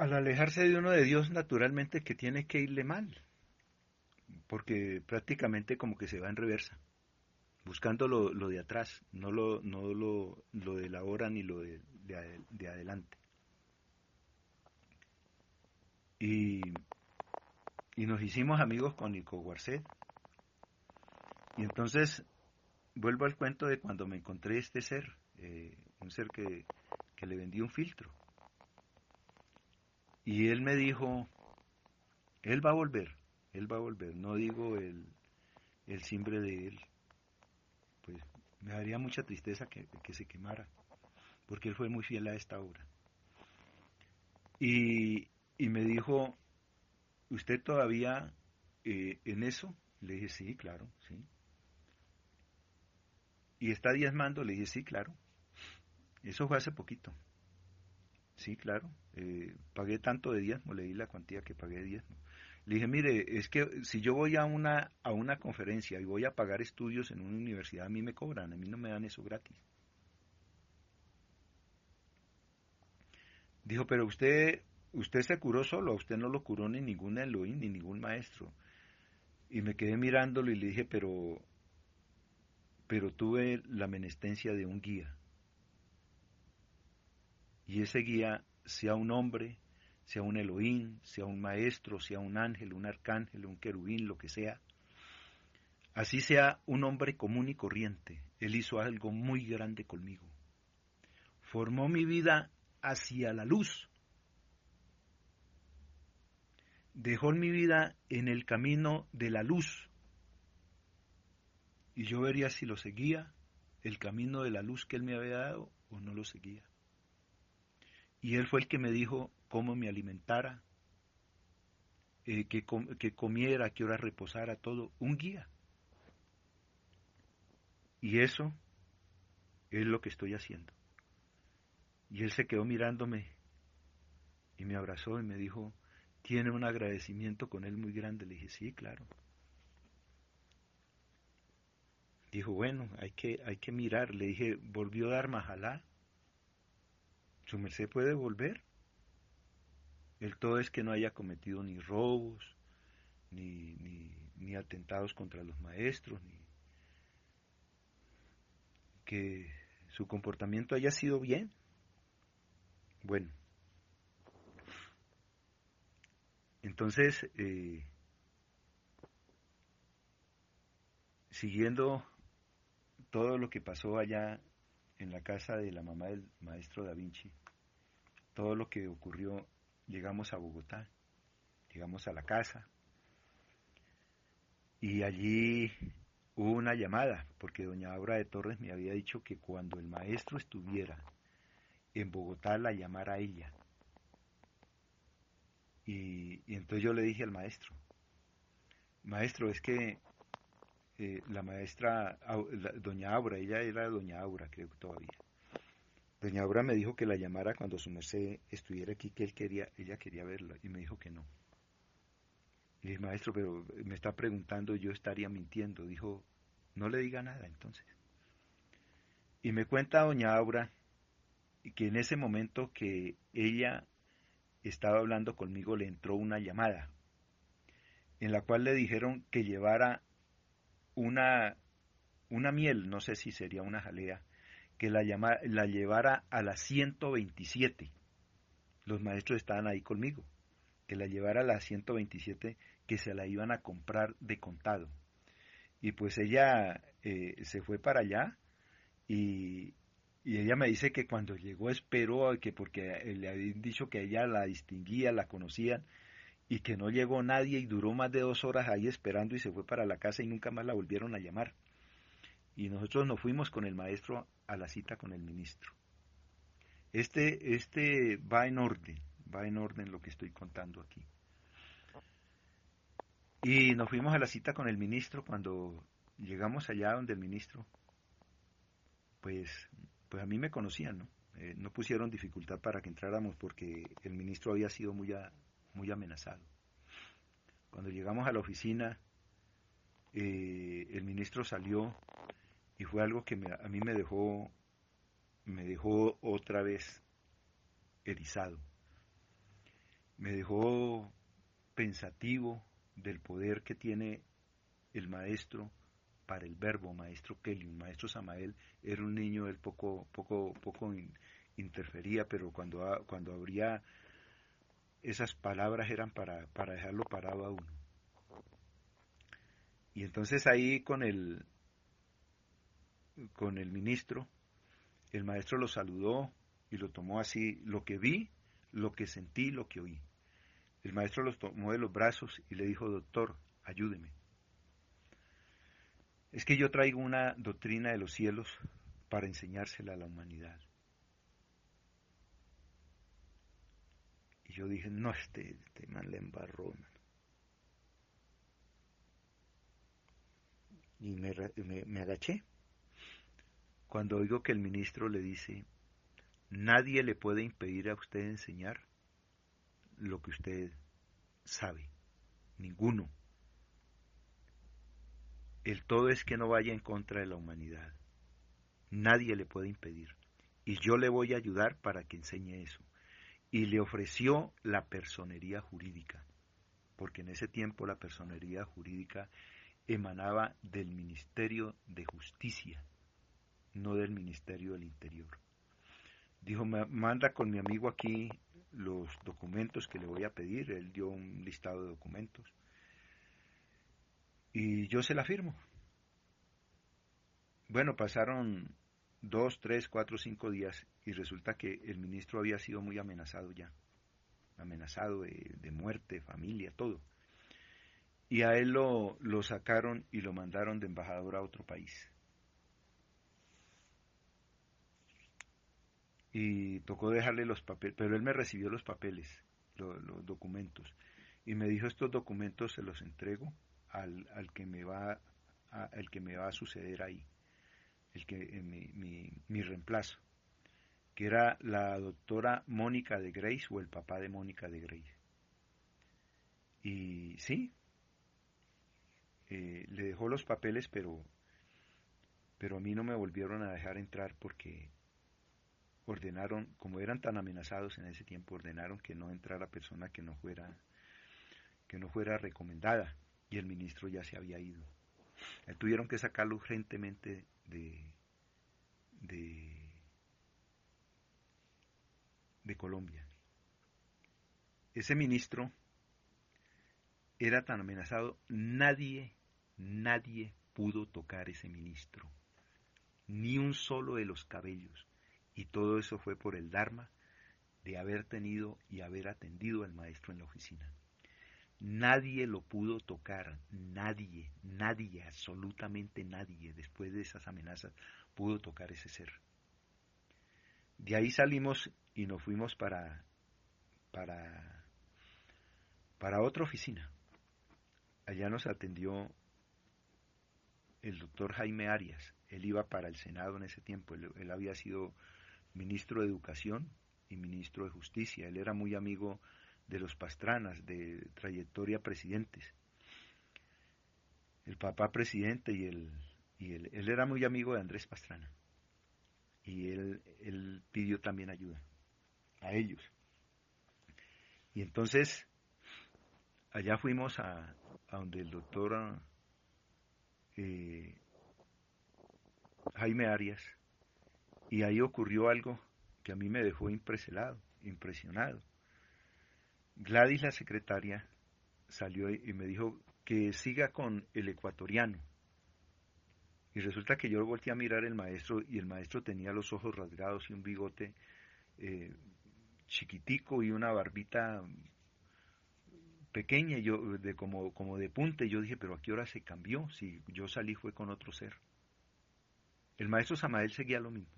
Al alejarse de uno de Dios, naturalmente que tiene que irle mal, porque prácticamente como que se va en reversa, buscando lo de atrás, no lo de la hora ni lo de adelante. Y, y nos hicimos amigos con Nico Guarcet. Y entonces vuelvo al cuento de cuando me encontré este ser, un ser que le vendí un filtro. Y él me dijo, él va a volver, él va a volver. No digo el simbre de él, pues me daría mucha tristeza que se quemara, porque él fue muy fiel a esta obra. Y, y me dijo, ¿usted todavía en eso? Le dije, sí, claro, sí. ¿Y está diezmando? Le dije, sí, claro. Eso fue hace poquito. Sí, claro. Pagué tanto de diezmo, le di la cuantía que pagué de diezmo. Le dije, mire, es que si yo voy a una conferencia y voy a pagar estudios en una universidad, a mí me cobran, a mí no me dan eso gratis. Dijo, pero usted se curó solo, a usted no lo curó ni ningún Elohim, ni ningún maestro. Y me quedé mirándolo y le dije, pero tuve la menestencia de un guía. Y ese guía, sea un hombre, sea un Elohim, sea un maestro, sea un ángel, un arcángel, un querubín, lo que sea, así sea un hombre común y corriente, él hizo algo muy grande conmigo. Formó mi vida hacia la luz, dejó mi vida en el camino de la luz, y yo vería si lo seguía, el camino de la luz que él me había dado, o no lo seguía. Y él fue el que me dijo cómo me alimentara, que comiera, que hora reposara, todo, un guía. Y eso es lo que estoy haciendo. Y él se quedó mirándome y me abrazó y me dijo, ¿tiene un agradecimiento con él muy grande? Le dije, sí, claro. Dijo, bueno, hay que mirar. Le dije, ¿volvió a dar Majalá? ¿Su merced puede volver? El todo es que no haya cometido ni robos, ni atentados contra los maestros, ni que su comportamiento haya sido bien. Bueno, entonces, siguiendo todo lo que pasó allá en la casa de la mamá del maestro Da Vinci, todo lo que ocurrió, llegamos a Bogotá, llegamos a la casa y allí hubo una llamada, porque doña Aura de Torres me había dicho que cuando el maestro estuviera en Bogotá la llamara a ella. Y entonces yo le dije al maestro, maestro, es que la maestra, doña Aura, ella era doña Aura, creo que todavía. Doña Aura me dijo que la llamara cuando su merced estuviera aquí, que ella quería verla, y me dijo que no. Y dije, maestro, pero me está preguntando, yo estaría mintiendo. Dijo, no le diga nada entonces. Y me cuenta doña Aura que en ese momento que ella estaba hablando conmigo le entró una llamada en la cual le dijeron que llevara una, una miel, no sé si sería una jalea, que la llevara a la 127. Los maestros estaban ahí conmigo, que la llevara a la 127, que se la iban a comprar de contado. Y pues ella se fue para allá y, y ella me dice que cuando llegó esperó, que porque le habían dicho que ella la distinguía, la conocían, y que no llegó nadie y duró más de 2 horas ahí esperando y se fue para la casa y nunca más la volvieron a llamar. Y nosotros nos fuimos con el maestro a la cita con el ministro. Este va en orden lo que estoy contando aquí. Y nos fuimos a la cita con el ministro. Cuando llegamos allá donde el ministro, pues, pues a mí me conocían, ¿no? No pusieron dificultad para que entráramos porque el ministro había sido muy amenazado. Cuando llegamos a la oficina, el ministro salió y fue algo que a mí me dejó otra vez erizado. me dejó pensativo del poder que tiene el maestro para el verbo, maestro Kelly. Un maestro Samael era un niño, él poco interfería, pero cuando abría esas palabras eran para dejarlo parado a uno. Y entonces ahí con el ministro, el maestro lo saludó y lo tomó así, lo que vi, lo que sentí, lo que oí. El maestro los tomó de los brazos y le dijo, doctor, ayúdeme. Es que yo traigo una doctrina de los cielos para enseñársela a la humanidad. Y yo dije, no, este man le embarró, man. Y me agaché. Cuando oigo que el ministro le dice, nadie le puede impedir a usted enseñar lo que usted sabe, ninguno. El todo es que no vaya en contra de la humanidad. Nadie le puede impedir. Y yo le voy a ayudar para que enseñe eso. Y le ofreció la personería jurídica, porque en ese tiempo la personería jurídica emanaba del Ministerio de Justicia, no del Ministerio del Interior. Dijo, manda con mi amigo aquí los documentos que le voy a pedir. Él dio un listado de documentos. Y yo se la firmo. Bueno, pasaron 2, 3, 4, 5 días y resulta que el ministro había sido muy amenazado ya. Amenazado de muerte, familia, todo. Y a él lo sacaron y lo mandaron de embajador a otro país. Y tocó dejarle los papeles, pero él me recibió los papeles, los documentos, y me dijo, estos documentos se los entrego al que me va el que me va a suceder ahí, mi reemplazo, que era la doctora Mónica de Grace o el papá de Mónica de Grace. Y sí, le dejó los papeles, pero a mí no me volvieron a dejar entrar porque ordenaron, como eran tan amenazados en ese tiempo, ordenaron que no entrara persona que no fuera recomendada, y el ministro ya se había ido. Tuvieron que sacarlo urgentemente de, de Colombia. Ese ministro era tan amenazado, nadie pudo tocar ese ministro, ni un solo de los cabellos, y todo eso fue por el Dharma de haber tenido y haber atendido al maestro en la oficina. Nadie lo pudo tocar, nadie, absolutamente nadie, después de esas amenazas, pudo tocar ese ser. De ahí salimos y nos fuimos para, para otra oficina. Allá nos atendió el doctor Jaime Arias. Él iba para el Senado en ese tiempo. Él había sido ministro de Educación y ministro de Justicia. Él era muy amigo de los Pastranas, de trayectoria presidentes. El papá presidente él era muy amigo de Andrés Pastrana. Y él pidió también ayuda a ellos. Y entonces allá fuimos a donde el doctor Jaime Arias, y ahí ocurrió algo que a mí me dejó impresionado. Gladys, la secretaria, salió y me dijo que siga con el ecuatoriano. Y resulta que yo volteé a mirar al maestro y el maestro tenía los ojos rasgados y un bigote eh, chiquitico y una barbita pequeña, yo como de punte. Yo dije, pero ¿a qué hora se cambió? Si yo salí fue con otro ser. El maestro Samael seguía lo mismo.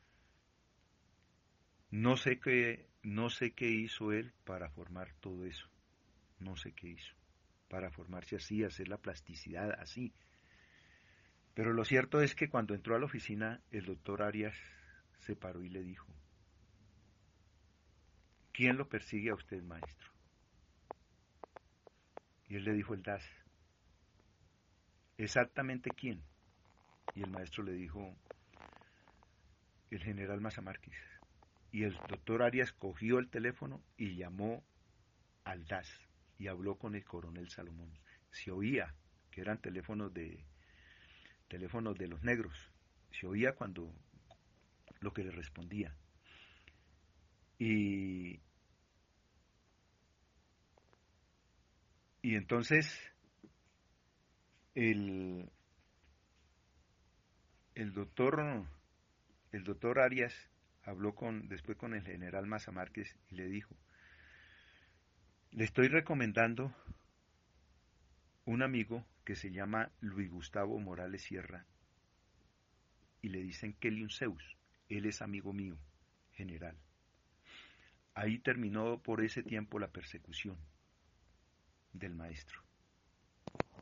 No sé qué hizo él para formar todo eso. No sé qué hizo para formarse así, hacer la plasticidad así. Pero lo cierto es que cuando entró a la oficina, el doctor Arias se paró y le dijo, ¿quién lo persigue a usted, maestro? Y él le dijo, el DAS. ¿Exactamente quién? Y el maestro le dijo, el general Maza Márquez. Y el doctor Arias cogió el teléfono y llamó Aldaz y habló con el coronel Salomón. Se oía que eran teléfonos de los negros. Se oía cuando lo que le respondía. Y, y entonces el, el doctor el doctor Arias habló después con el general Maza Márquez y le dijo, le estoy recomendando un amigo que se llama Luis Gustavo Morales Sierra y le dicen Kelly Zeus, él es amigo mío, general. Ahí terminó por ese tiempo la persecución del maestro.